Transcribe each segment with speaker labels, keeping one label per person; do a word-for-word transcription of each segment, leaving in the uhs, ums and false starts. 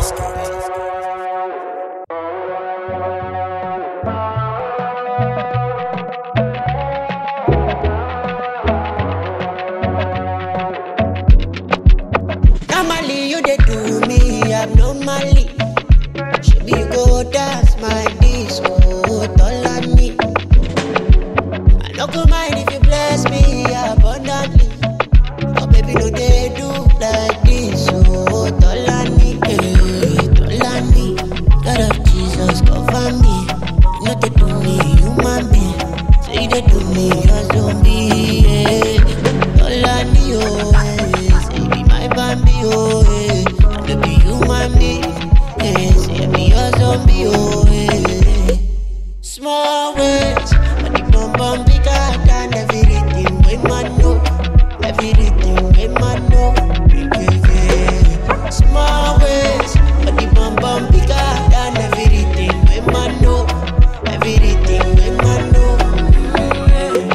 Speaker 1: Normally you dey do me abnormally. Should you go dance my disco, all on me. I no go mind if you bless me abundantly. Oh baby, no dey do like this, oh all on me, eh, all on me. God of Jesus, cover me. You no dey do me human being, say you dey do me a zombie, yeah. All on me, oh, eh, say be my Bambi, oh, eh. I no be human being, eh, say be a zombie, oh, eh. Small ways, but the bum bum bigger than everything we man know. Everything we man know. Yeah, yeah. Small ways, but the bum bum bigger than everything we man know. Everything we man know. Yeah.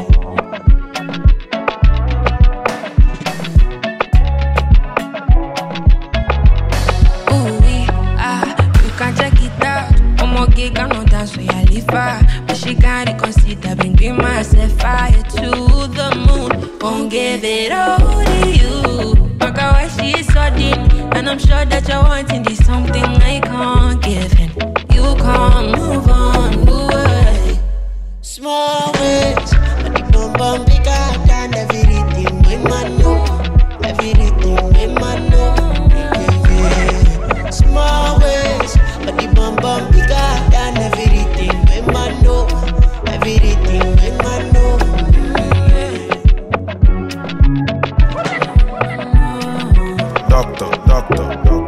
Speaker 2: Ooh, we, ah, you can check it out. Omo gay cannot dance where I live far. But she can't consider bringing myself fire to the moon. Won't give it all to you. Look at why she's sudden. And I'm sure that you're wanting this something I can't give. And you can't move on, move away.
Speaker 1: Small ways, but the bum bum bigger than everything we man know. Everything we man know. Yeah, yeah. Small ways, but the bum bum bigger than everything we man know. Everything we man know.
Speaker 3: Doctor, doctor, doctor.